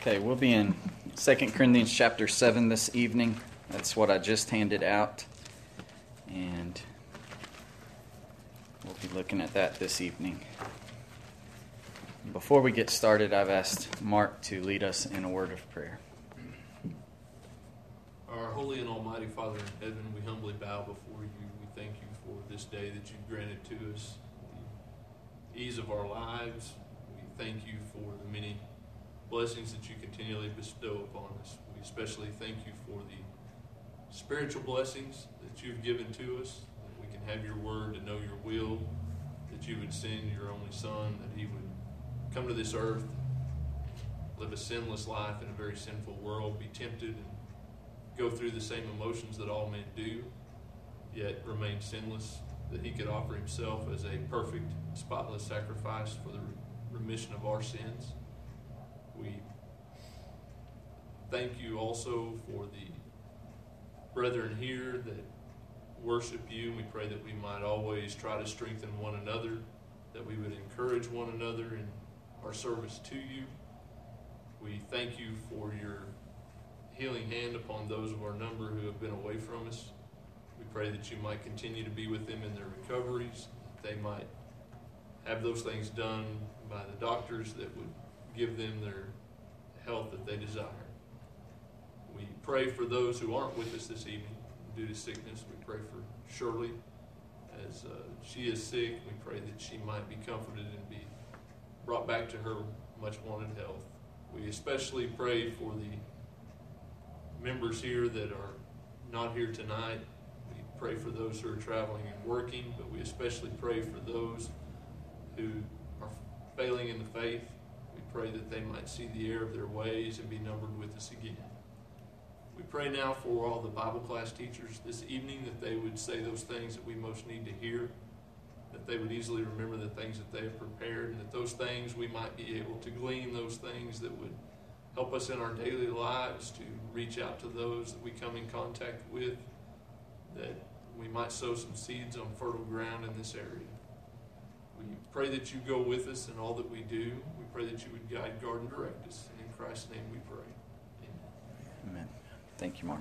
Okay, we'll be in 2 Corinthians chapter 7 this evening. That's what I just handed out. And we'll be looking at that this evening. Before we get started, I've asked Mark to lead us in a word of prayer. Our holy and almighty Father in heaven, we humbly bow before you. We thank you for this day that you've granted to us, the ease of our lives. We thank you for the many blessings that you continually bestow upon us. We especially thank you for the spiritual blessings that you've given to us, that we can have your word and know your will, that you would send your only Son, that he would come to this earth, live a sinless life in a very sinful world, be tempted and go through the same emotions that all men do, yet remain sinless, that he could offer himself as a perfect, spotless sacrifice for the remission of our sins. We thank you also for the brethren here that worship you. We pray that we might always try to strengthen one another, that we would encourage one another in our service to you. We thank you for your healing hand upon those of our number who have been away from us. We pray that you might continue to be with them in their recoveries, that they might have those things done by the doctors that would give them their health that they desire. We pray for those who aren't with us this evening due to sickness. We pray for Shirley as she is sick. We pray that she might be comforted and be brought back to her much wanted health. We especially pray for the members here that are not here tonight. We pray for those who are traveling and working, but we especially pray for those who are failing in the faith. We pray that they might see the error of their ways and be numbered with us again. We pray now for all the Bible class teachers this evening, that they would say those things that we most need to hear, that they would easily remember the things that they have prepared, and that those things we might be able to glean those things that would help us in our daily lives to reach out to those that we come in contact with, that we might sow some seeds on fertile ground in this area. We pray that you go with us in all that we do. We pray that you would guide, guard, and direct us. And in Christ's name we pray. Amen. Amen. Thank you, Mark.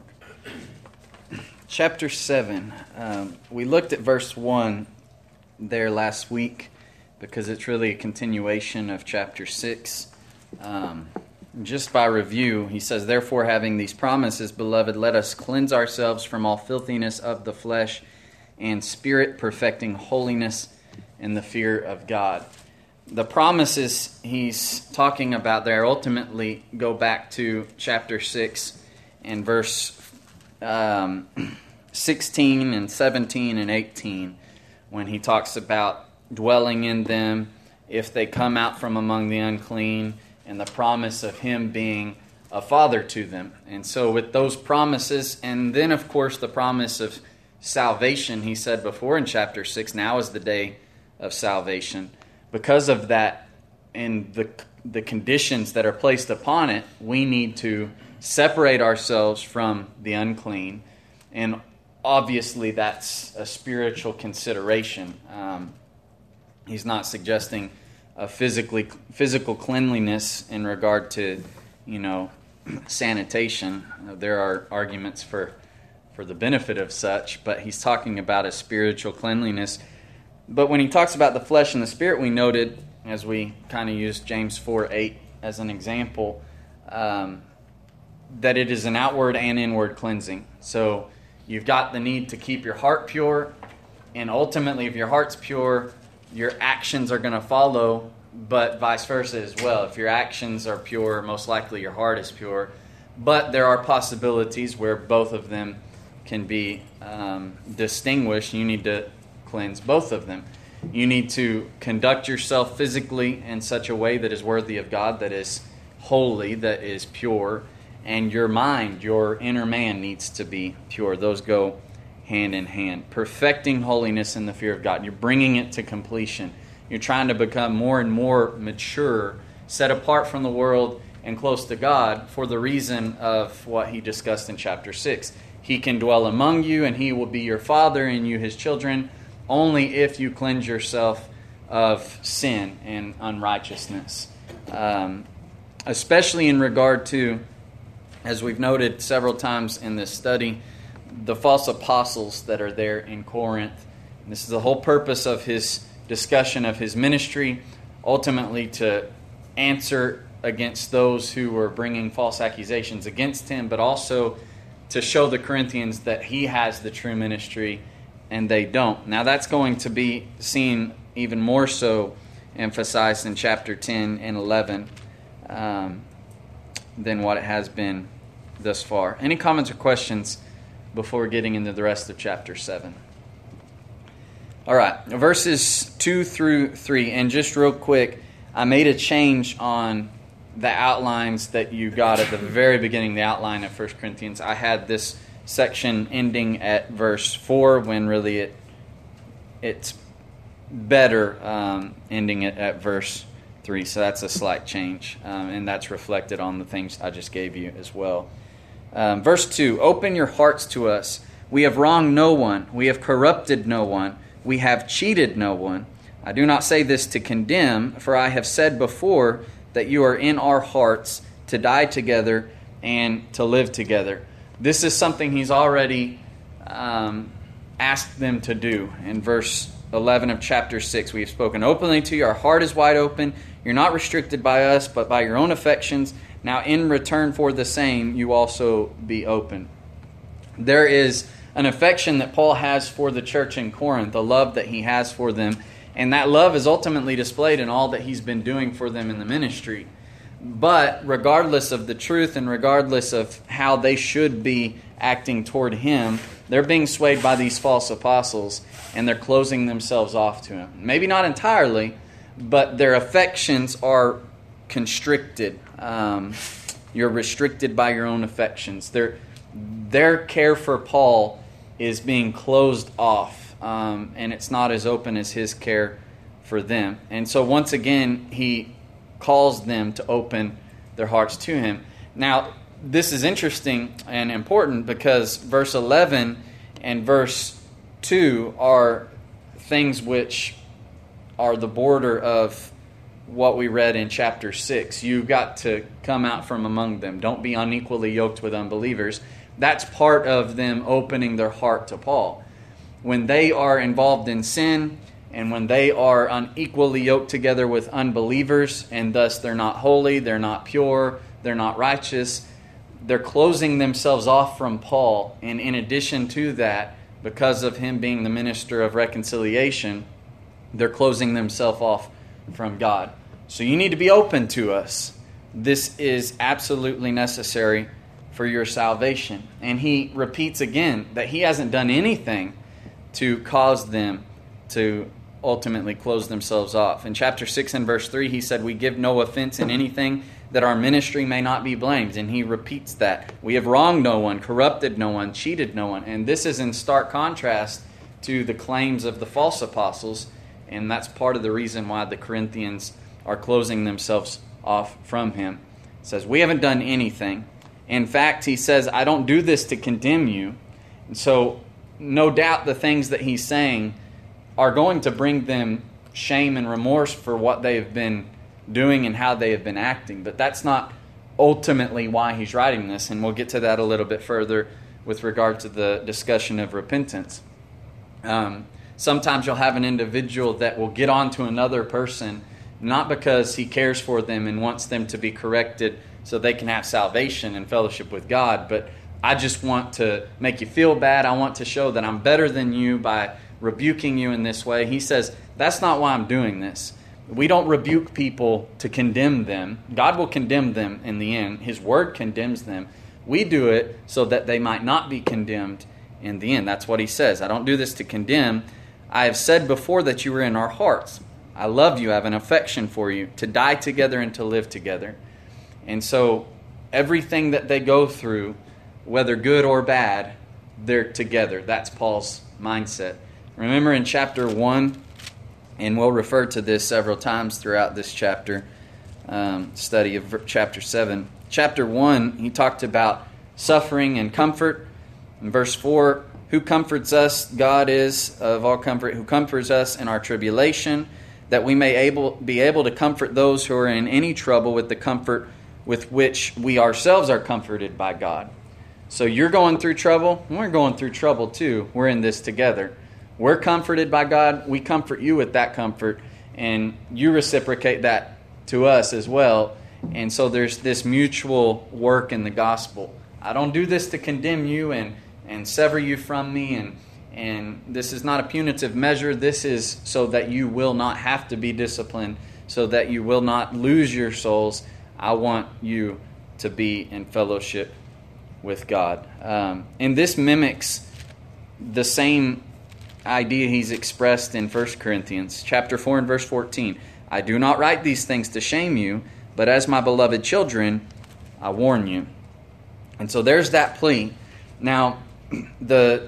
Chapter 7. We looked at verse 1 there last week because it's really a continuation of chapter 6. Just by review, he says, "Therefore, having these promises, beloved, let us cleanse ourselves from all filthiness of the flesh and spirit, perfecting holiness in the fear of God." The promises he's talking about there ultimately go back to chapter 6 and verse 16 and 17 and 18, when he talks about dwelling in them if they come out from among the unclean, and the promise of him being a father to them. And so with those promises, and then of course the promise of salvation, he said before in chapter 6, now is the day of salvation. Because of that and the conditions that are placed upon it, we need to separate ourselves from the unclean. And obviously that's a spiritual consideration. He's not suggesting a physical cleanliness in regard to, sanitation. There are arguments for the benefit of such, but he's talking about a spiritual cleanliness. But when he talks about the flesh and the spirit, we noted, as we kind of used James 4:8 as an example, that it is an outward and inward cleansing. So you've got the need to keep your heart pure, and ultimately if your heart's pure, your actions are going to follow, but vice versa as well. If your actions are pure, most likely your heart is pure. But there are possibilities where both of them can be distinguished. You need to cleanse both of them. You need to conduct yourself physically in such a way that is worthy of God, that is holy, that is pure. And your mind, your inner man, needs to be pure. Those go hand in hand. Perfecting holiness in the fear of God. You're bringing it to completion. You're trying to become more and more mature, set apart from the world and close to God for the reason of what he discussed in chapter 6. He can dwell among you, and he will be your father, and you his children, only if you cleanse yourself of sin and unrighteousness. especially in regard to, as we've noted several times in this study, the false apostles that are there in Corinth. And this is the whole purpose of his discussion of his ministry, ultimately to answer against those who were bringing false accusations against him, but also to show the Corinthians that he has the true ministry and they don't. Now that's going to be seen even more so emphasized in chapter 10 and 11 than what it has been thus far. Any comments or questions before getting into the rest of chapter 7? All right, verses 2 through 3. And just real quick, I made a change on the outlines that you got at the very beginning, the outline of 1 Corinthians. I had this section ending at verse 4 when really it's better ending it at verse 3. So that's a slight change, and that's reflected on the things I just gave you as well. Verse 2, open your hearts to us. We have wronged no one. We have corrupted no one. We have cheated no one. I do not say this to condemn, for I have said before that you are in our hearts to die together and to live together. This is something he's already asked them to do. In verse 11 of chapter 6, we have spoken openly to you. Our heart is wide open. You're not restricted by us, but by your own affections. Now in return for the same, you also be open. There is an affection that Paul has for the church in Corinth, a love that he has for them. And that love is ultimately displayed in all that he's been doing for them in the ministry. But regardless of the truth and regardless of how they should be acting toward him, they're being swayed by these false apostles and they're closing themselves off to him. Maybe not entirely, but their affections are constricted. You're restricted by your own affections. Their care for Paul is being closed off. And it's not as open as his care for them. And so once again, he calls them to open their hearts to him. Now, this is interesting and important because verse 11 and verse 2 are things which are the border of what we read in chapter 6. You've got to come out from among them. Don't be unequally yoked with unbelievers. That's part of them opening their heart to Paul. When they are involved in sin and when they are unequally yoked together with unbelievers and thus they're not holy, they're not pure, they're not righteous, they're closing themselves off from Paul. And in addition to that, because of him being the minister of reconciliation, they're closing themselves off from God. So you need to be open to us. This is absolutely necessary for your salvation. And he repeats again that he hasn't done anything to cause them to ultimately close themselves off. In chapter 6 and verse 3, he said, we give no offense in anything that our ministry may not be blamed. And he repeats that. We have wronged no one, corrupted no one, cheated no one. And this is in stark contrast to the claims of the false apostles. And that's part of the reason why the Corinthians are closing themselves off from him. It says, we haven't done anything. In fact, he says, I don't do this to condemn you. And so no doubt the things that he's saying are going to bring them shame and remorse for what they have been doing and how they have been acting. But that's not ultimately why he's writing this, and we'll get to that a little bit further with regard to the discussion of repentance. Sometimes you'll have an individual that will get on to another person, not because he cares for them and wants them to be corrected so they can have salvation and fellowship with God, but I just want to make you feel bad. I want to show that I'm better than you by rebuking you in this way. He says, that's not why I'm doing this. We don't rebuke people to condemn them. God will condemn them in the end. His word condemns them. We do it so that they might not be condemned in the end. That's what he says. I don't do this to condemn. I have said before that you were in our hearts. I love you. I have an affection for you, to die together and to live together. And so everything that they go through, whether good or bad, they're together. That's Paul's mindset. Remember in chapter 1, and we'll refer to this several times throughout this chapter, study of chapter 7. Chapter 1, he talked about suffering and comfort. In verse 4, who comforts us? God is of all comfort, who comforts us in our tribulation, that we may be able to comfort those who are in any trouble with the comfort with which we ourselves are comforted by God. So you're going through trouble, and we're going through trouble too. We're in this together. We're comforted by God. We comfort you with that comfort, and you reciprocate that to us as well. And so there's this mutual work in the gospel. I don't do this to condemn you and sever you from me, and this is not a punitive measure. This is so that you will not have to be disciplined, so that you will not lose your souls. I want you to be in fellowship with God. And this mimics the same idea he's expressed in 1 Corinthians chapter 4 and verse 14. I do not write these things to shame you, but as my beloved children, I warn you. And so there's that plea. Now, the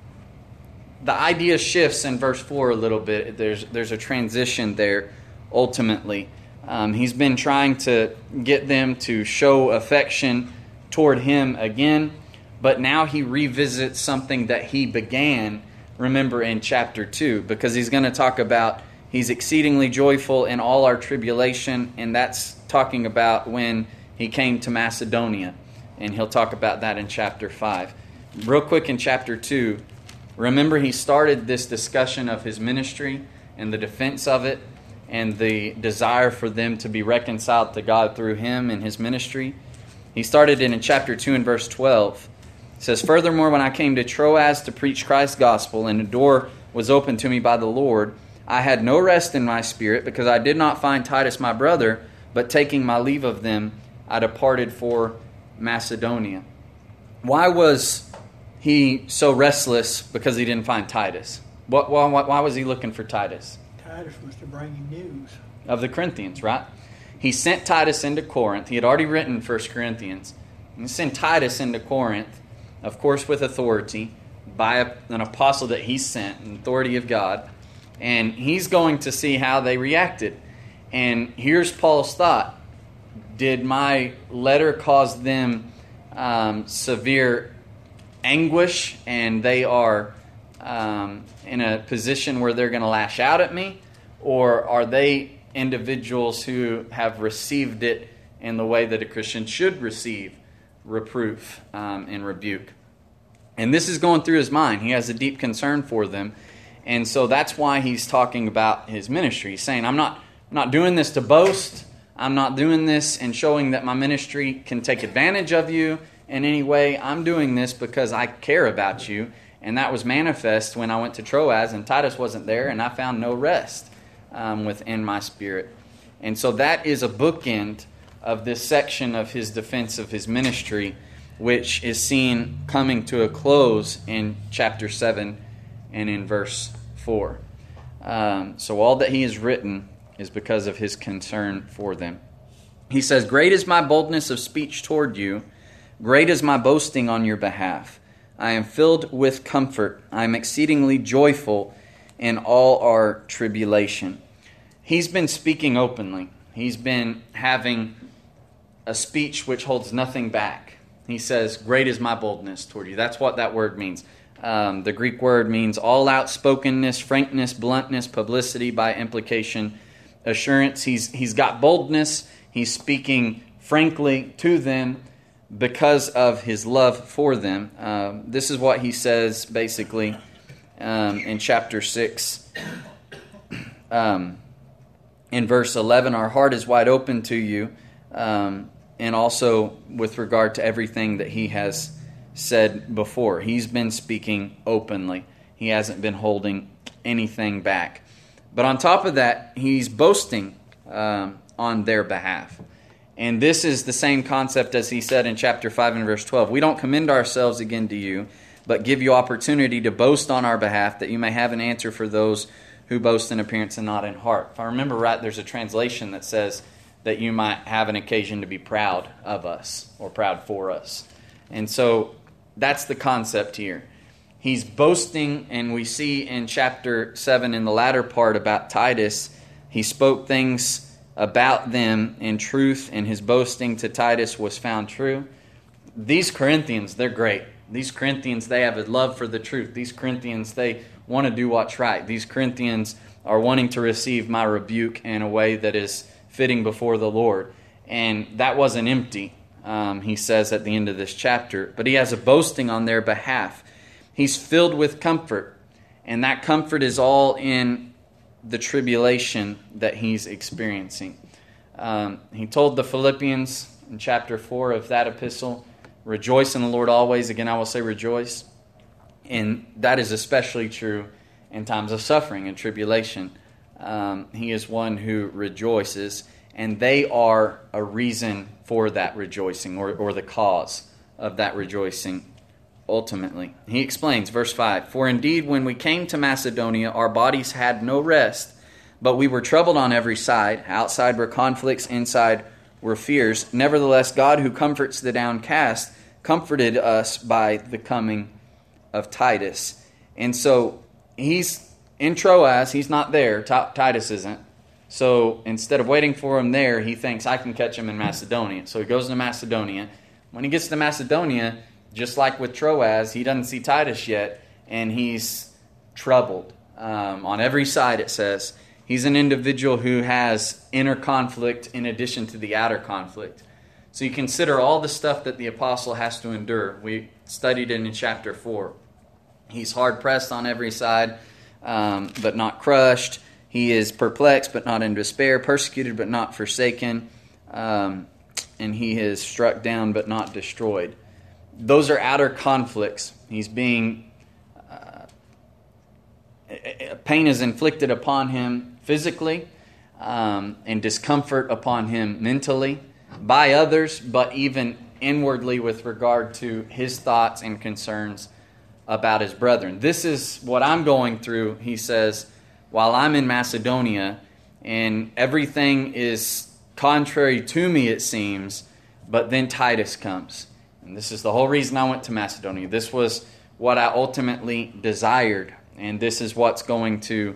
idea shifts in verse 4 a little bit. There's a transition there ultimately. He's been trying to get them to show affection toward him again, but now he revisits something that he began, remember, in chapter 2, because he's going to talk about he's exceedingly joyful in all our tribulation, and that's talking about when he came to Macedonia, and he'll talk about that in chapter 5. Real quick in chapter 2, remember he started this discussion of his ministry and the defense of it and the desire for them to be reconciled to God through him and his ministry. He started it in chapter 2 and verse 12. It says, furthermore, when I came to Troas to preach Christ's gospel, and a door was opened to me by the Lord, I had no rest in my spirit, because I did not find Titus my brother, but taking my leave of them, I departed for Macedonia. Why was he so restless because he didn't find Titus? Why was he looking for Titus? Titus was to bring him news of the Corinthians, right? He sent Titus into Corinth. He had already written 1 Corinthians. He sent Titus into Corinth, of course with authority, by an apostle that he sent, an authority of God. And he's going to see how they reacted. And here's Paul's thought. Did my letter cause them severe anguish, and they are in a position where they're going to lash out at me? Or are they individuals who have received it in the way that a Christian should receive reproof and rebuke? And this is going through his mind. He has a deep concern for them. And so that's why he's talking about his ministry. He's saying, I'm not doing this to boast. I'm not doing this and showing that my ministry can take advantage of you in any way. I'm doing this because I care about you. And that was manifest when I went to Troas and Titus wasn't there, and I found no rest within my spirit. And so that is a bookend of this section of his defense of his ministry, which is seen coming to a close in chapter 7 and in verse 4. So all that he has written is because of his concern for them. He says, great is my boldness of speech toward you. Great is my boasting on your behalf. I am filled with comfort. I am exceedingly joyful in all our tribulation. He's been speaking openly. He's been having a speech which holds nothing back. He says, great is my boldness toward you. That's what that word means. The Greek word means all outspokenness, frankness, bluntness, publicity, by implication, assurance. He's got boldness. He's speaking frankly to them because of his love for them. This is what he says basically in chapter 6. In verse 11, our heart is wide open to you, and also with regard to everything that he has said before. He's been speaking openly. He hasn't been holding anything back. But on top of that, he's boasting on their behalf. And this is the same concept as he said in chapter 5 and verse 12. We don't commend ourselves again to you, but give you opportunity to boast on our behalf, that you may have an answer for those who boast in appearance and not in heart. If I remember right, there's a translation that says that you might have an occasion to be proud of us or proud for us. And so that's the concept here. He's boasting, and we see in chapter 7 in the latter part about Titus, he spoke things about them in truth, and his boasting to Titus was found true. These Corinthians, they're great. These Corinthians, they have a love for the truth. These Corinthians, they want to do what's right. These Corinthians are wanting to receive my rebuke in a way that is fitting before the Lord. And that wasn't empty, he says at the end of this chapter. But he has a boasting on their behalf. He's filled with comfort. And that comfort is all in the tribulation that he's experiencing. He told the Philippians in chapter 4 of that epistle, rejoice in the Lord always. Again, I will say rejoice. And that is especially true in times of suffering and tribulation. He is one who rejoices, and they are a reason for that rejoicing, or the cause of that rejoicing ultimately. He explains, verse 5, for indeed when we came to Macedonia, our bodies had no rest, but we were troubled on every side. Outside were conflicts, inside were fears. Nevertheless, God who comforts the downcast comforted us by the coming of Titus. And so he's in Troas, he's not there, Titus isn't. So instead of waiting for him there, he thinks, I can catch him in Macedonia. So he goes to Macedonia. When he gets to Macedonia, just like with Troas, he doesn't see Titus yet, and he's troubled. On every side, it says. He's an individual who has inner conflict in addition to the outer conflict. So you consider all the stuff that the apostle has to endure. We studied it in chapter 4. He's hard-pressed on every side, but not crushed. He is perplexed, but not in despair. Persecuted, but not forsaken. And he is struck down, but not destroyed. Those are outer conflicts. He's being... pain is inflicted upon him physically, and discomfort upon him mentally by others, but even inwardly with regard to his thoughts and concerns about his brethren. This is what I'm going through, he says, while I'm in Macedonia, and everything is contrary to me, it seems, but then Titus comes. And this is the whole reason I went to Macedonia. This was what I ultimately desired, and this is what's going to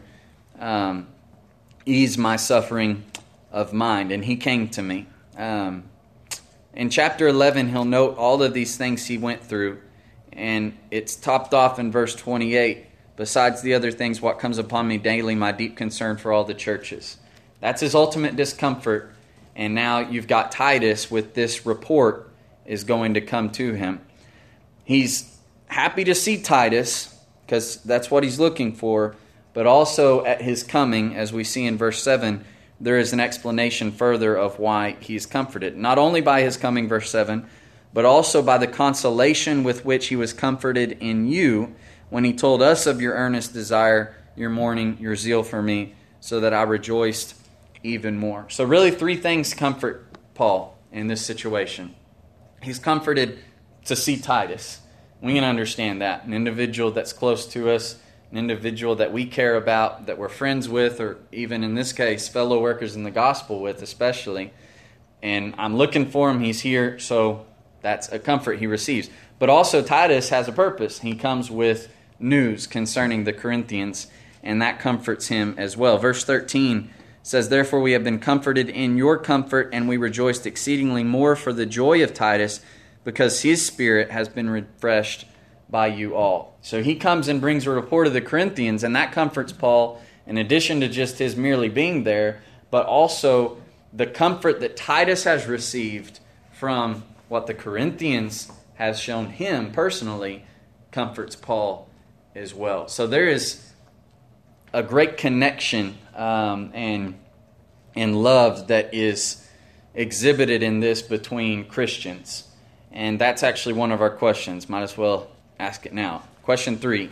ease my suffering of mind. And he came to me. In chapter 11, he'll note all of these things he went through, and it's topped off in verse 28. Besides the other things, what comes upon me daily, my deep concern for all the churches. That's his ultimate discomfort. And now you've got Titus with this report is going to come to him. He's happy to see Titus because that's what he's looking for. But also at his coming, as we see in verse 7, there is an explanation further of why he's comforted. Not only by his coming, verse 7, but also by the consolation with which he was comforted in you when he told us of your earnest desire, your mourning, your zeal for me, so that I rejoiced even more. So really 3 things comfort Paul in this situation. He's comforted to see Titus. We can understand that. An individual that's close to us, an individual that we care about, that we're friends with, or even in this case, fellow workers in the gospel with especially. And I'm looking for him. He's here, so that's a comfort he receives. But also Titus has a purpose. He comes with news concerning the Corinthians, and that comforts him as well. Verse 13 says, therefore we have been comforted in your comfort, and we rejoiced exceedingly more for the joy of Titus, because his spirit has been refreshed by you all. So he comes and brings a report of the Corinthians, and that comforts Paul, in addition to just his merely being there, but also the comfort that Titus has received from what the Corinthians has shown him personally comforts Paul as well. So there is a great connection and love that is exhibited in this between Christians. And that's actually one of our questions. Might as well ask it now. Question 3.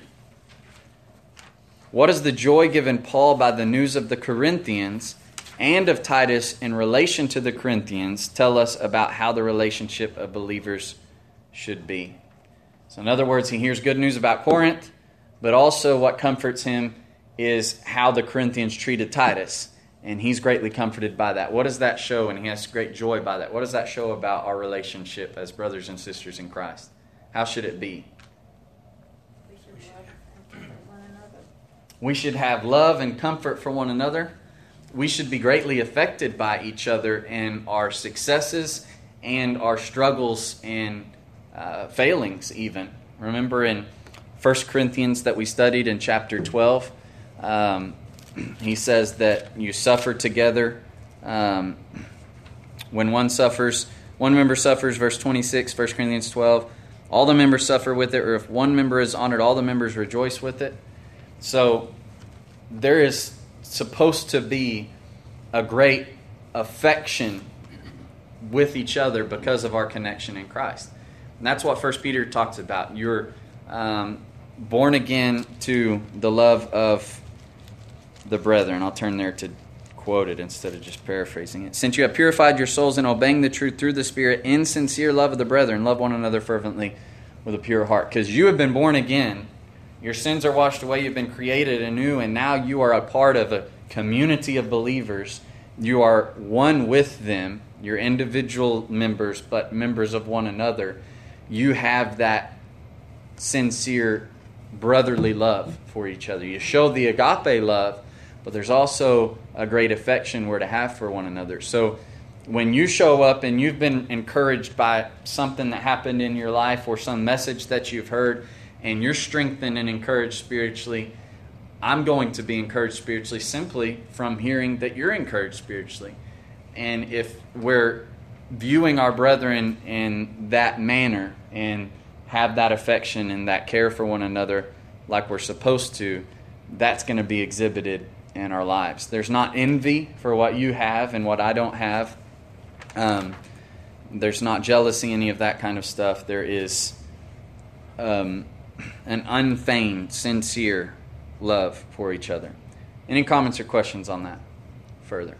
What is the joy given Paul by the news of the Corinthians and of Titus in relation to the Corinthians tell us about how the relationship of believers should be? So in other words, he hears good news about Corinth, but also what comforts him is how the Corinthians treated Titus. And he's greatly comforted by that. What does that show? And he has great joy by that. What does that show about our relationship as brothers and sisters in Christ? How should it be? We should have love and comfort for one another. We should be greatly affected by each other in our successes and our struggles and failings even. Remember in 1 Corinthians that we studied in chapter 12, he says that you suffer together When one member suffers, verse 26, 1 Corinthians 12, all the members suffer with it, or if one member is honored, all the members rejoice with it. So there is supposed to be a great affection with each other because of our connection in Christ. And that's what 1 Peter talks about. You're born again to the love of the brethren. I'll turn there to quote it instead of just paraphrasing it. Since you have purified your souls in obeying the truth through the Spirit in sincere love of the brethren, love one another fervently with a pure heart. Because you have been born again, your sins are washed away, you've been created anew, and now you are a part of a community of believers. You are one with them. You're individual members, but members of one another. You have that sincere brotherly love for each other. You show the agape love, but there's also a great affection we're to have for one another. So when you show up and you've been encouraged by something that happened in your life or some message that you've heard, and you're strengthened and encouraged spiritually, I'm going to be encouraged spiritually simply from hearing that you're encouraged spiritually. And if we're viewing our brethren in that manner and have that affection and that care for one another like we're supposed to, that's going to be exhibited in our lives. There's not envy for what you have and what I don't have. There's not jealousy, any of that kind of stuff. There is an unfeigned, sincere love for each other. Any comments or questions on that further?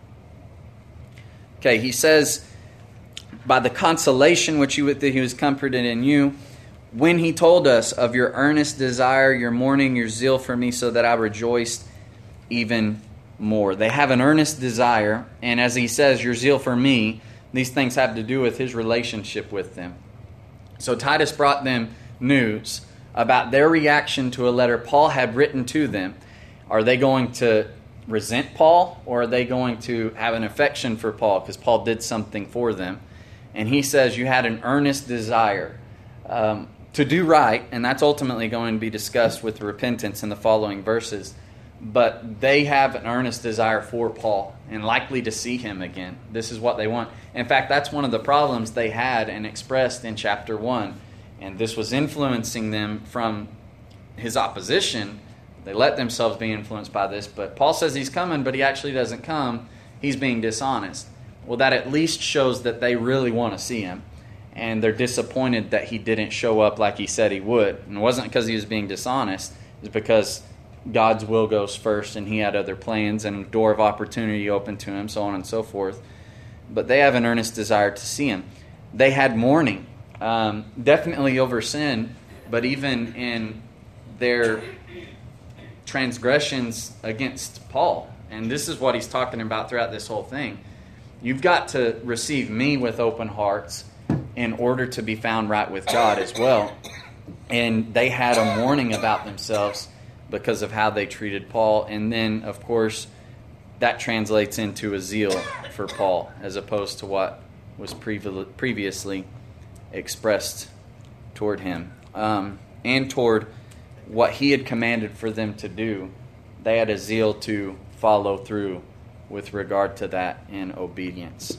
Okay, he says, by the consolation which he was comforted in you, when he told us of your earnest desire, your mourning, your zeal for me, so that I rejoiced even more. They have an earnest desire, and as he says, your zeal for me, these things have to do with his relationship with them. So Titus brought them news about their reaction to a letter Paul had written to them. Are they going to resent Paul, or are they going to have an affection for Paul because Paul did something for them? And he says you had an earnest desire to do right, and that's ultimately going to be discussed with repentance in the following verses. But they have an earnest desire for Paul and likely to see him again. This is what they want. In fact, that's one of the problems they had and expressed in chapter 1. And this was influencing them from his opposition. They let themselves be influenced by this. But Paul says he's coming, but he actually doesn't come. He's being dishonest. Well, that at least shows that they really want to see him. And they're disappointed that he didn't show up like he said he would. And it wasn't because he was being dishonest. It was because God's will goes first and he had other plans and a door of opportunity open to him, so on and so forth. But they have an earnest desire to see him. They had mourning, definitely over sin, but even in their transgressions against Paul. And this is what he's talking about throughout this whole thing. You've got to receive me with open hearts in order to be found right with God as well. And they had a mourning about themselves because of how they treated Paul. And then, of course, that translates into a zeal for Paul as opposed to what was previously expressed toward him. And toward what he had commanded for them to do, they had a zeal to follow through with regard to that in obedience.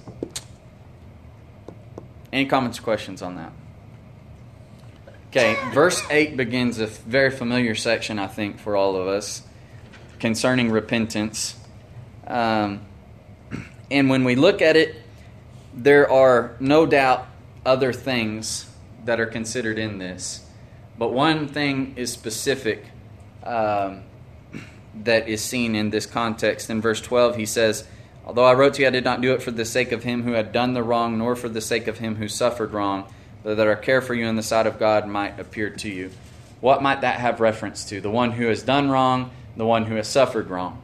Any comments or questions on that? Okay, verse 8 begins a very familiar section, I think, for all of us, concerning repentance. And when we look at it, there are no doubt other things that are considered in this. But one thing is specific that is seen in this context. In verse 12, he says, although I wrote to you, I did not do it for the sake of him who had done the wrong, nor for the sake of him who suffered wrong, but that our care for you in the sight of God might appear to you. What might that have reference to? The one who has done wrong, the one who has suffered wrong.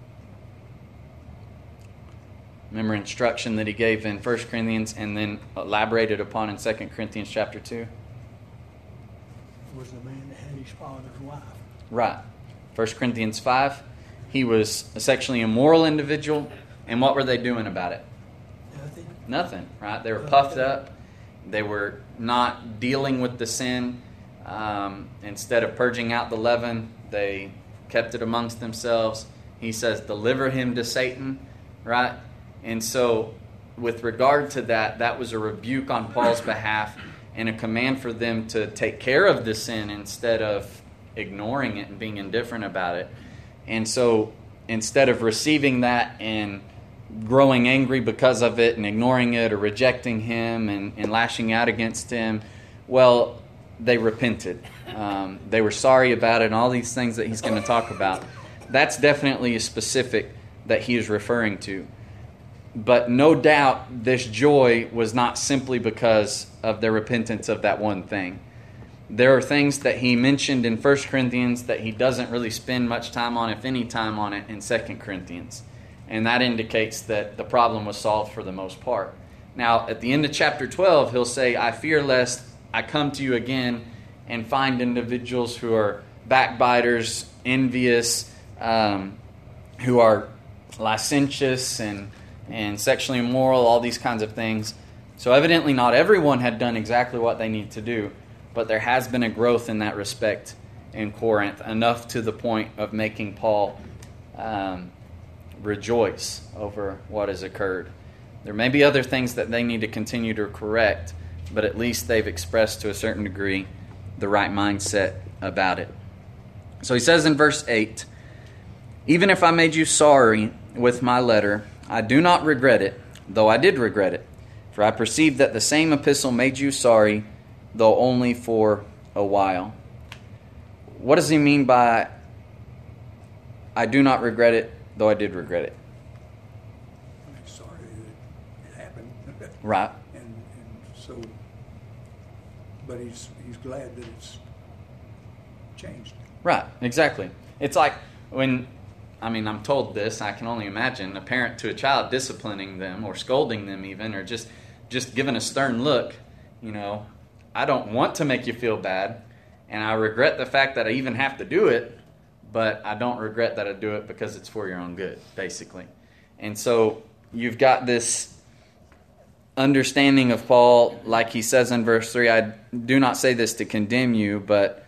Remember instruction that he gave in 1 Corinthians and then elaborated upon in 2 Corinthians chapter 2? Was the man that had his father's wife. Right. 1 Corinthians 5, he was a sexually immoral individual, and what were they doing about it? Nothing, right? They were puffed up. They were not dealing with the sin. Instead of purging out the leaven, they kept it amongst themselves. He says, deliver him to Satan, right? And so with regard to that, that was a rebuke on Paul's behalf and a command for them to take care of the sin instead of ignoring it and being indifferent about it. And so instead of receiving that and growing angry because of it and ignoring it or rejecting him and lashing out against him, well, they repented. They were sorry about it and all these things that he's going to talk about. That's definitely a specific that he is referring to. But no doubt this joy was not simply because of their repentance of that one thing. There are things that he mentioned in 1 Corinthians that he doesn't really spend much time on, if any time on it, in 2 Corinthians. And that indicates that the problem was solved for the most part. Now, at the end of chapter 12, he'll say, I fear lest I come to you again and find individuals who are backbiters, envious, who are licentious and sexually immoral, all these kinds of things. So evidently not everyone had done exactly what they need to do, but there has been a growth in that respect in Corinth, enough to the point of making Paul rejoice over what has occurred. There may be other things that they need to continue to correct, but at least they've expressed to a certain degree the right mindset about it. So he says in verse 8, even if I made you sorry with my letter, I do not regret it, though I did regret it. For I perceive that the same epistle made you sorry, though only for a while. What does he mean by, I do not regret it, though I did regret it? I'm sorry that it happened. Right. And so, but he's glad that it's changed. Right, exactly. It's like when, I'm told this, I can only imagine, a parent to a child disciplining them or scolding them even, or just giving a stern look. I don't want to make you feel bad, and I regret the fact that I even have to do it, but I don't regret that I do it because it's for your own good, basically. And so you've got this understanding of Paul, like he says in verse 3, I do not say this to condemn you, but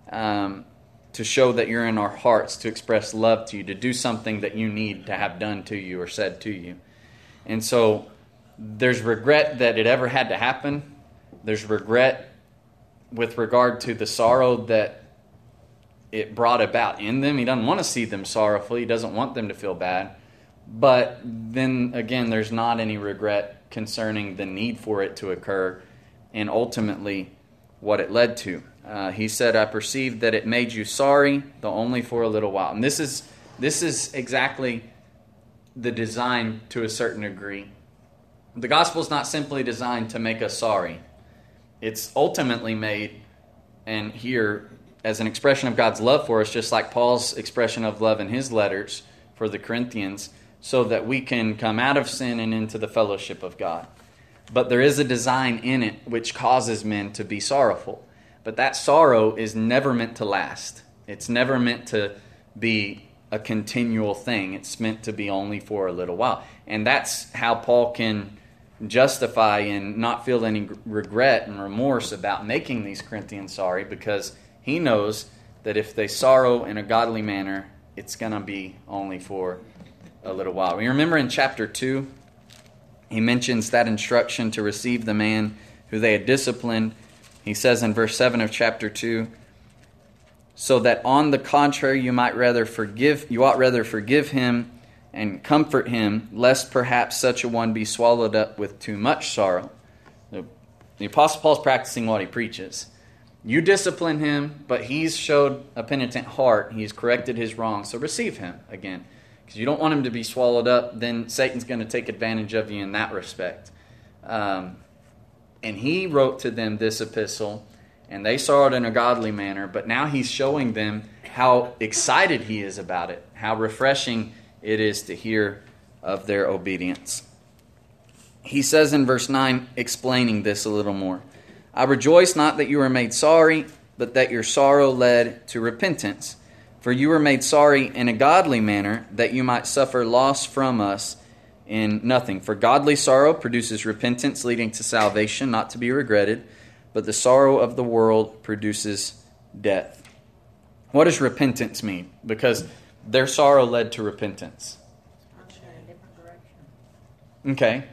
to show that you're in our hearts, to express love to you, to do something that you need to have done to you or said to you. And so there's regret that it ever had to happen. There's regret with regard to the sorrow that it brought about in them. He doesn't want to see them sorrowful. He doesn't want them to feel bad. But then again, there's not any regret concerning the need for it to occur and ultimately what it led to. He said, I perceived that it made you sorry, though only for a little while. And this is exactly the design to a certain degree. The gospel is not simply designed to make us sorry. It's ultimately made, and here, as an expression of God's love for us, just like Paul's expression of love in his letters for the Corinthians, so that we can come out of sin and into the fellowship of God. But there is a design in it which causes men to be sorrowful. But that sorrow is never meant to last. It's never meant to be a continual thing. It's meant to be only for a little while. And that's how Paul can justify and not feel any regret and remorse about making these Corinthians sorry, because he knows that if they sorrow in a godly manner, it's going to be only for a little while. We remember in chapter 2, he mentions that instruction to receive the man who they had disciplined. He says in verse 7 of chapter 2, so that on the contrary you ought rather forgive him and comfort him, lest perhaps such a one be swallowed up with too much sorrow. The Apostle Paul's practicing what he preaches. You discipline him, but he's showed a penitent heart. He's corrected his wrongs, so receive him again. Because you don't want him to be swallowed up, then Satan's going to take advantage of you in that respect. And he wrote to them this epistle, and they saw it in a godly manner, but now he's showing them how excited he is about it, how refreshing it is to hear of their obedience. He says in verse 9, explaining this a little more, I rejoice not that you were made sorry, but that your sorrow led to repentance. For you were made sorry in a godly manner, that you might suffer loss from us in nothing. For godly sorrow produces repentance, leading to salvation, not to be regretted, but the sorrow of the world produces death. What does repentance mean? Because their sorrow led to repentance. In a different direction. Okay.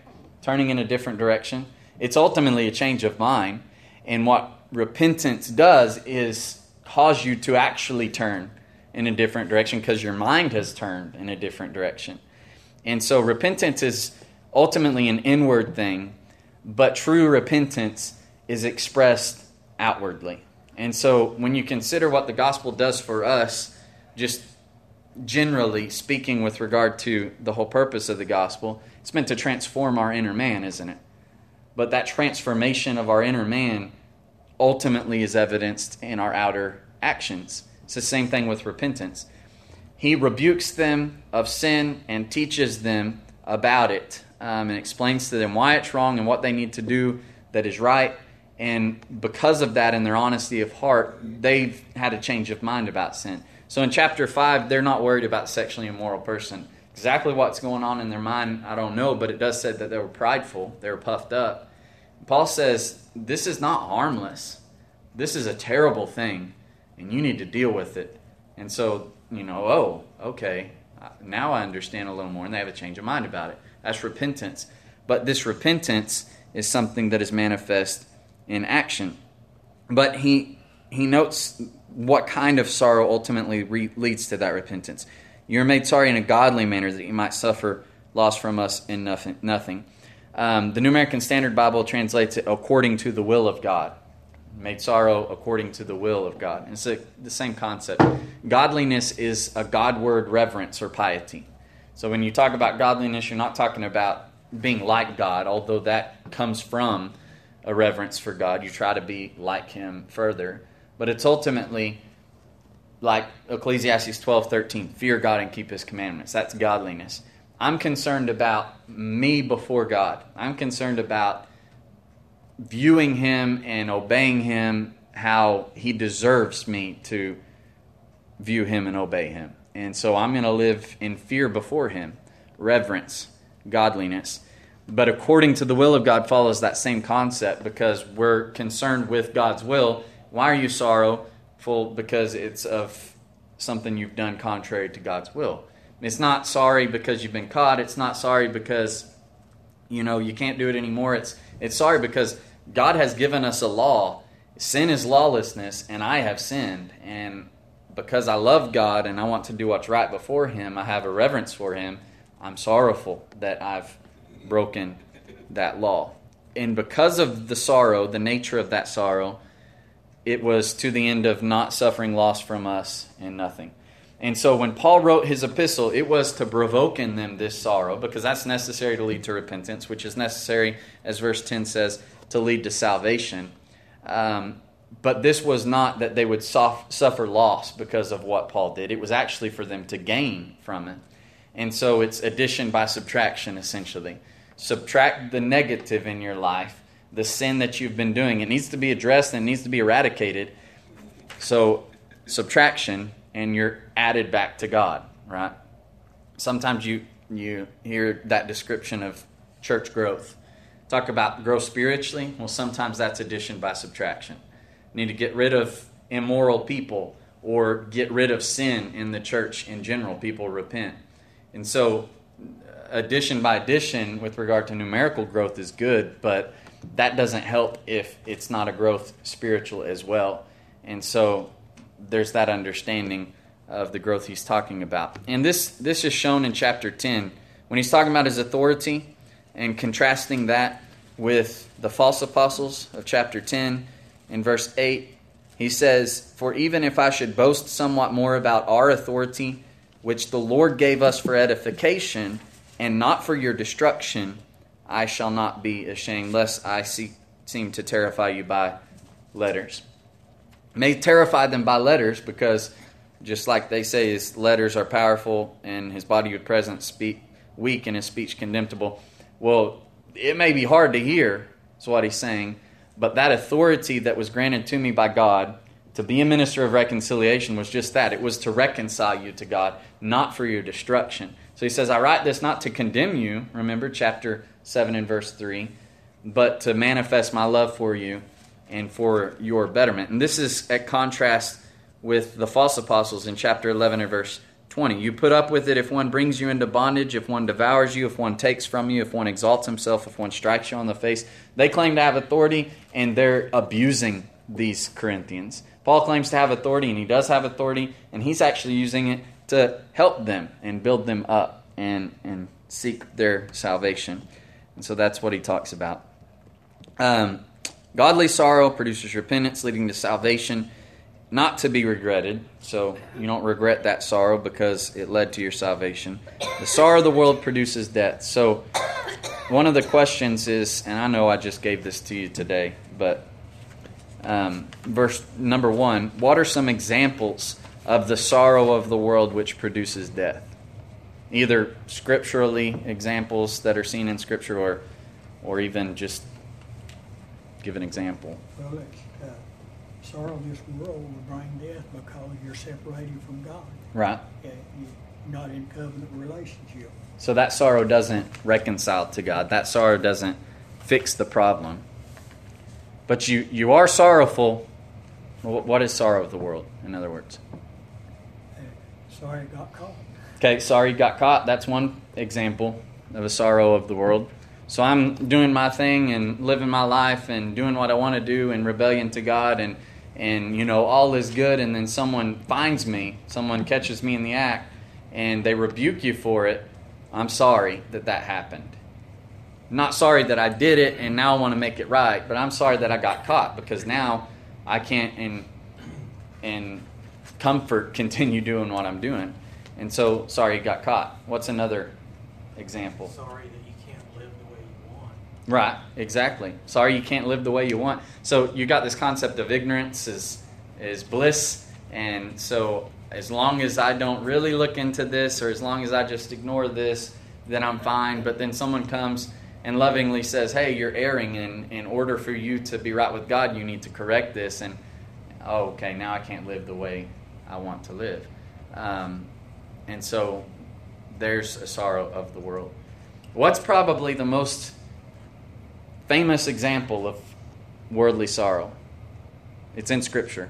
turning in a different direction. It's ultimately a change of mind. And what repentance does is cause you to actually turn in a different direction because your mind has turned in a different direction. And so repentance is ultimately an inward thing, but true repentance is expressed outwardly. And so when you consider what the gospel does for us, just generally speaking with regard to the whole purpose of the gospel, it's meant to transform our inner man, isn't it? But that transformation of our inner man ultimately is evidenced in our outer actions. It's the same thing with repentance. He rebukes them of sin and teaches them about it and explains to them why it's wrong and what they need to do that is right. And because of that and their honesty of heart, they've had a change of mind about sin. So in chapter 5, they're not worried about sexually immoral person. Exactly what's going on in their mind, I don't know, but it does say that they were prideful, they were puffed up. Paul says, this is not harmless. This is a terrible thing, and you need to deal with it. And so, okay, now I understand a little more, and they have a change of mind about it. That's repentance. But this repentance is something that is manifest in action. But he notes what kind of sorrow ultimately leads to that repentance. You're made sorry in a godly manner that you might suffer loss from us in nothing. The New American Standard Bible translates it according to the will of God. Made sorrow according to the will of God. It's the same concept. Godliness is a Godward reverence or piety. So when you talk about godliness, you're not talking about being like God, although that comes from a reverence for God. You try to be like Him further. But it's ultimately like Ecclesiastes 12:13, fear God and keep His commandments. That's godliness. I'm concerned about me before God. I'm concerned about viewing Him and obeying Him how He deserves me to view Him and obey Him. And so I'm going to live in fear before Him, reverence, godliness. But according to the will of God follows that same concept because we're concerned with God's will. Why are you sorrowful? Because it's of something you've done contrary to God's will. It's not sorry because you've been caught. It's not sorry because, you can't do it anymore. It's sorry because God has given us a law. Sin is lawlessness, and I have sinned. And because I love God and I want to do what's right before Him, I have a reverence for Him, I'm sorrowful that I've broken that law. And because of the sorrow, the nature of that sorrow, it was to the end of not suffering loss from us in nothing. And so when Paul wrote his epistle, it was to provoke in them this sorrow, because that's necessary to lead to repentance, which is necessary, as verse 10 says, to lead to salvation. But this was not that they would suffer loss because of what Paul did. It was actually for them to gain from it. And so it's addition by subtraction, essentially. Subtract the negative in your life, the sin that you've been doing. It needs to be addressed and it needs to be eradicated. So subtraction, and you're added back to God, right? Sometimes you hear that description of church growth. Talk about growth spiritually. Well, sometimes that's addition by subtraction. You need to get rid of immoral people or get rid of sin in the church in general. People repent. And so addition by addition with regard to numerical growth is good, but that doesn't help if it's not a growth spiritual as well. And so there's that understanding of the growth he's talking about. And this is shown in chapter 10 when he's talking about his authority and contrasting that with the false apostles of chapter 10. In verse 8, he says, "For even if I should boast somewhat more about our authority, which the Lord gave us for edification, and not for your destruction, I shall not be ashamed, lest I seem to terrify you by letters." May terrify them by letters because, just like they say, his letters are powerful and his body with presence weak and his speech contemptible. Well, it may be hard to hear, is what he's saying, but that authority that was granted to me by God to be a minister of reconciliation was just that. It was to reconcile you to God, not for your destruction. So he says, I write this not to condemn you, remember chapter 7 and verse 3, but to manifest my love for you and for your betterment. And this is at contrast with the false apostles in chapter 11 and verse 20. You put up with it if one brings you into bondage, if one devours you, if one takes from you, if one exalts himself, if one strikes you on the face. They claim to have authority, and they're abusing these Corinthians. Paul claims to have authority, and he does have authority, and he's actually using it to help them and build them up and seek their salvation. And so that's what he talks about. Godly sorrow produces repentance, leading to salvation, not to be regretted. So you don't regret that sorrow because it led to your salvation. The sorrow of the world produces death. So one of the questions is, and I know I just gave this to you today, but verse number 1, what are some examples of the sorrow of the world which produces death? Either scripturally examples that are seen in Scripture, or even just give an example. Well, it's, sorrow of this world will bring death because you're separated from God. Right. You're not in covenant relationship. So that sorrow doesn't reconcile to God. That sorrow doesn't fix the problem. But you are sorrowful. What is sorrow of the world, in other words? Sorry I got caught. Okay, sorry you got caught. That's one example of a sorrow of the world. So I'm doing my thing and living my life and doing what I want to do in rebellion to God, and all is good, and then someone finds me, someone catches me in the act, and they rebuke you for it. I'm sorry that happened. I'm not sorry that I did it and now I want to make it right, but I'm sorry that I got caught, because now I can't in comfort continue doing what I'm doing. And so, sorry you got caught. What's another example? Sorry that you can't live the way you want. Right, exactly. Sorry you can't live the way you want. So you got this concept of ignorance is bliss, and so as long as I don't really look into this, or as long as I just ignore this, then I'm fine. But then someone comes and lovingly says, hey, you're erring, and in order for you to be right with God, you need to correct this. And, okay, now I can't live the way I want to live. And so there's a sorrow of the world. What's probably the most famous example of worldly sorrow? It's in Scripture.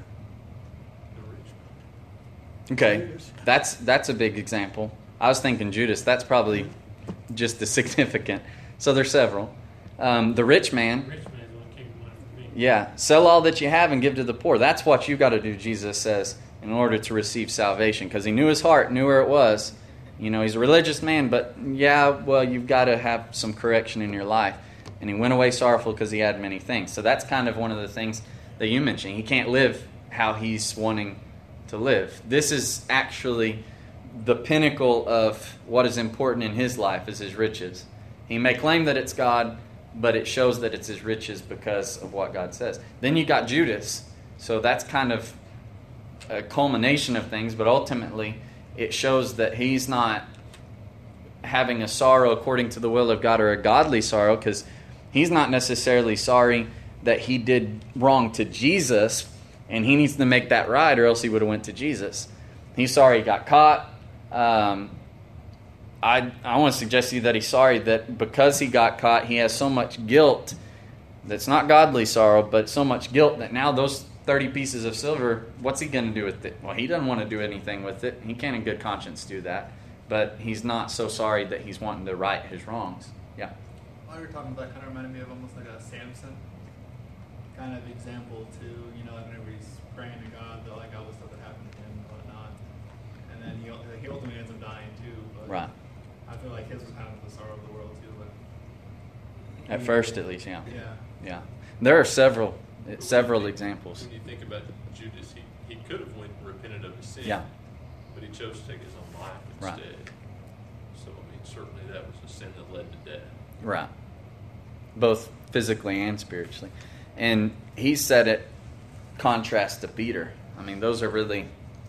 Okay, that's a big example. I was thinking Judas. That's probably just as significant. So there's several. The rich man. Rich man is what came to mind for me. Yeah, sell all that you have and give to the poor. That's what you got to do, Jesus says, in order to receive salvation. Because he knew his heart, knew where it was. He's a religious man, but you've got to have some correction in your life. And he went away sorrowful because he had many things. So that's kind of one of the things that you mentioned. He can't live how he's wanting to live. This is actually the pinnacle of what is important in his life, is his riches. He may claim that it's God, but it shows that it's his riches because of what God says. Then you got Judas. So that's kind of a culmination of things, but ultimately it shows that he's not having a sorrow according to the will of God, or a godly sorrow, because he's not necessarily sorry that he did wrong to Jesus, and he needs to make that right, or else he would have went to Jesus. He's sorry he got caught. I want to suggest to you that he's sorry that because he got caught, he has so much guilt that's not godly sorrow, but so much guilt that now those 30 pieces of silver, what's he going to do with it? Well, he doesn't want to do anything with it. He can't in good conscience do that. But he's not so sorry that he's wanting to right his wrongs. Yeah. While you were talking about that, kind of reminded me of almost like a Samson kind of example too. Like whenever he's praying to God, all the stuff that happened to him and whatnot, and then he ultimately ends up dying too. But Right. I feel like his was kind of the sorrow of the world too. But At first, at least, yeah. yeah. There are several examples. When you think about Judas, he could have went and repented of his sin. Yeah. But he chose to take his own life Right. instead. So, certainly that was a sin that led to death. Right. Both physically and spiritually. And he said it contrast to Peter. Those are really,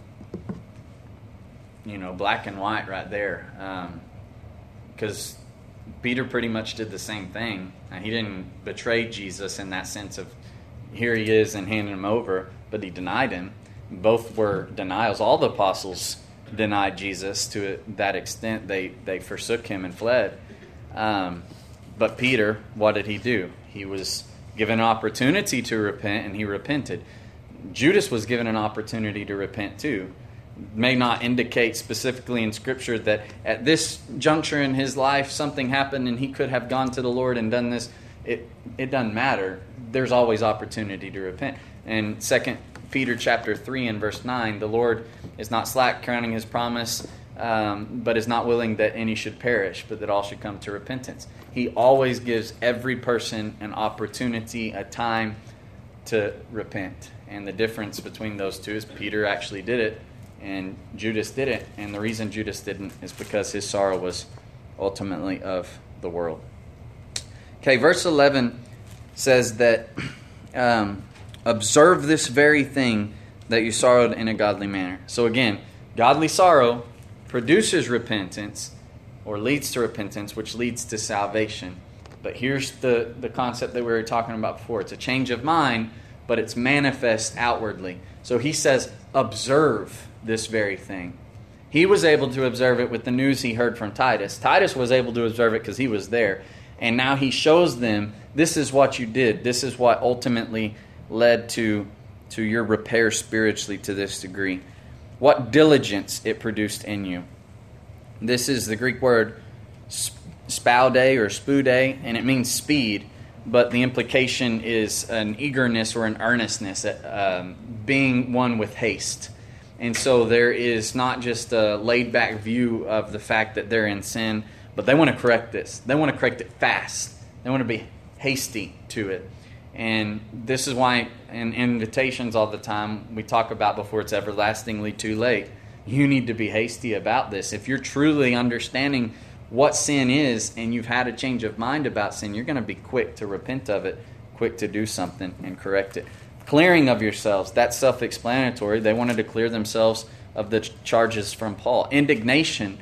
black and white right there. Because Peter pretty much did the same thing. He didn't betray Jesus in that sense of here he is and handing him over, but he denied him. Both were denials. All the apostles denied Jesus to that extent. They forsook him and fled. But Peter, what did he do? He was given an opportunity to repent, and he repented. Judas was given an opportunity to repent too, may not indicate specifically in Scripture that at this juncture in his life something happened and he could have gone to the Lord and done this. It doesn't matter. There's always opportunity to repent. And 2 Peter chapter 3 and verse 9, the Lord is not slack concerning his promise, but is not willing that any should perish, but that all should come to repentance. He always gives every person an opportunity, a time to repent. And the difference between those two is Peter actually did it and Judas didn't. And the reason Judas didn't is because his sorrow was ultimately of the world. Okay, verse 11 says that observe this very thing, that you sorrowed in a godly manner. So again, godly sorrow produces repentance or leads to repentance, which leads to salvation. But here's the concept that we were talking about before. It's a change of mind, but it's manifest outwardly. So he says, observe this very thing. He was able to observe it with the news he heard from Titus. Titus was able to observe it because he was there. And now he shows them, this is what you did. This is what ultimately led to your repair spiritually to this degree. What diligence it produced in you. This is the Greek word spaude or spude, and it means speed. But the implication is an eagerness or an earnestness, being one with haste. And so there is not just a laid-back view of the fact that they're in sin, but they want to correct this. They want to correct it fast. They want to be hasty to it. And this is why in invitations all the time we talk about before it's everlastingly too late. You need to be hasty about this. If you're truly understanding what sin is and you've had a change of mind about sin, you're going to be quick to repent of it, quick to do something and correct it. Clearing of yourselves, that's self-explanatory. They wanted to clear themselves of the charges from Paul. Indignation,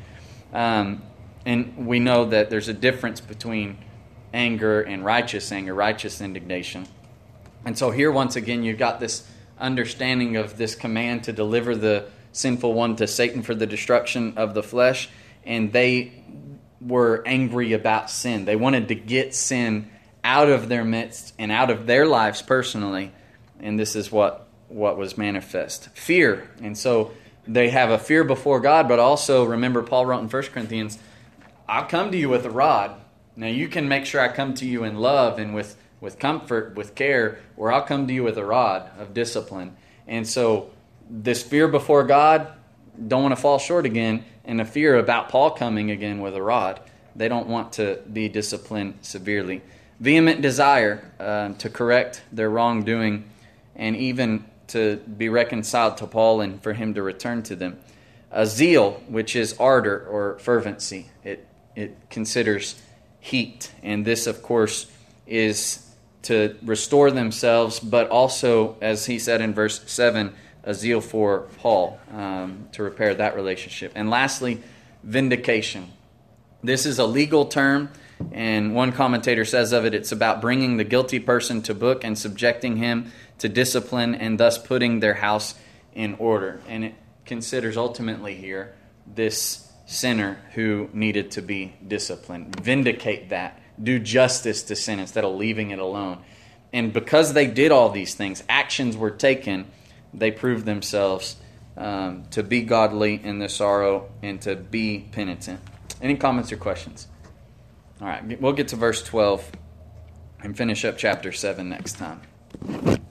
and we know that there's a difference between anger and righteous anger, righteous indignation. And so here once again you've got this understanding of this command to deliver the sinful one to Satan for the destruction of the flesh, and they were angry about sin. They wanted to get sin out of their midst and out of their lives personally, and this is what was manifest. Fear, and so they have a fear before God, but also remember Paul wrote in 1 Corinthians, I'll come to you with a rod. Now you can make sure I come to you in love and with comfort, with care, or I'll come to you with a rod of discipline. And so this fear before God, don't want to fall short again, and a fear about Paul coming again with a rod. They don't want to be disciplined severely. Vehement desire to correct their wrongdoing and even to be reconciled to Paul and for him to return to them. A zeal, which is ardor or fervency. It considers heat. And this, of course, is to restore themselves, but also, as he said in verse 7, a zeal for Paul to repair that relationship. And lastly, vindication. This is a legal term, and one commentator says of it, it's about bringing the guilty person to book and subjecting him to discipline and thus putting their house in order. And it considers ultimately here this sinner who needed to be disciplined. Vindicate that. Do justice to sin instead of leaving it alone. And because they did all these things, actions were taken, they proved themselves to be godly in the sorrow and to be penitent. Any comments or questions? All right, we'll get to verse 12 and finish up chapter 7 next time.